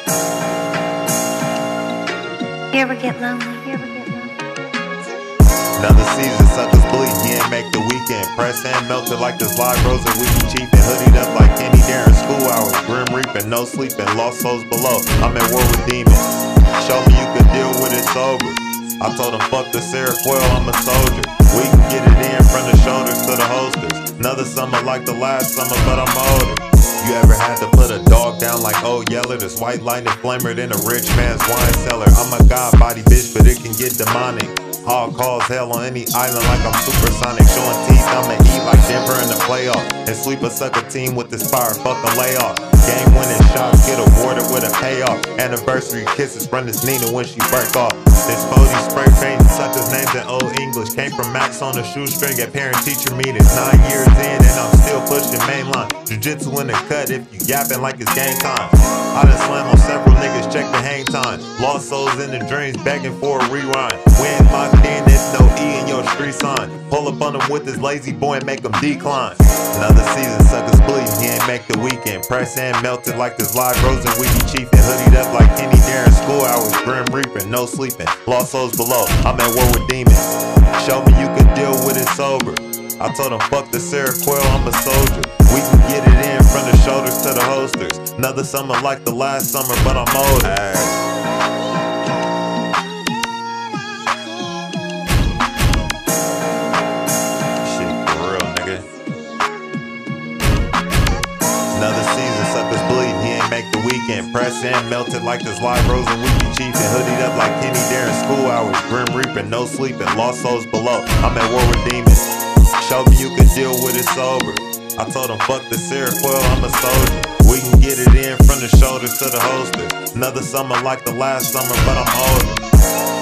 You ever get lonely? Another season, suckers bleed, he ain't make the weekend. Press and melted like this live rose and we be chiefin'. Hoodied up like Kenny during school hours. Grim reaping, no sleeping, lost souls below. I'm at war with demons. Show me you can deal with it sober. I told him fuck the Seroquel, I'm a soldier. We can get it in from the shoulders to the holsters. Another summer like the last summer, but I'm older. You ever had to put a dog down like Old Yeller? This white lightning flamer than a rich man's wine cellar. I'm a god body bitch, but it can get demonic. Hard calls hell on any island like I'm supersonic. Showing teeth, I'ma eat like Denver in the playoff. And sweep a sucker team with this fire, fuck a layoff. Game winning shots get awarded with a payoff. Anniversary kisses run this Nina when she break off. This Bodie spray paint suckers names in Old English. Came from Max on the shoestring at parent teacher meetings. 9 years in and I'm still pushing mainline. Jiu-jitsu in the cut if you yapping like it's game time. I done slam on several niggas, check the hang time. Lost souls in the dreams, begging for a rewind. We ain't locked in, there's no E in your street sign. Pull up on him with this lazy boy and make him decline. Another season, suckers bleeding, he ain't make the weekend. Press and melted like this live rose and we be chiefin'. Hoodied up like Kenny during school hours. Grim reaping, no sleeping, lost souls below. I'm at war with demons. Show me you can deal with it sober. I told him fuck the Seroquel, I'm a soldier. We can get it in from the shoulders to the holsters. Another summer like the last summer, but I'm older. Shit for real, nigga. Another season, suckers bleeding, he ain't make the weekend. Press and melted like this live rose and we be chiefin'. Hoodied up like Kenny during school hours. Grim reaping, no sleeping, lost souls below. I'm at war with demons. Show me you can deal with it sober. I told him fuck the Seroquel, I'm a soldier. We can get it in from the shoulders to the holsters. Another summer like the last summer, but I'm older.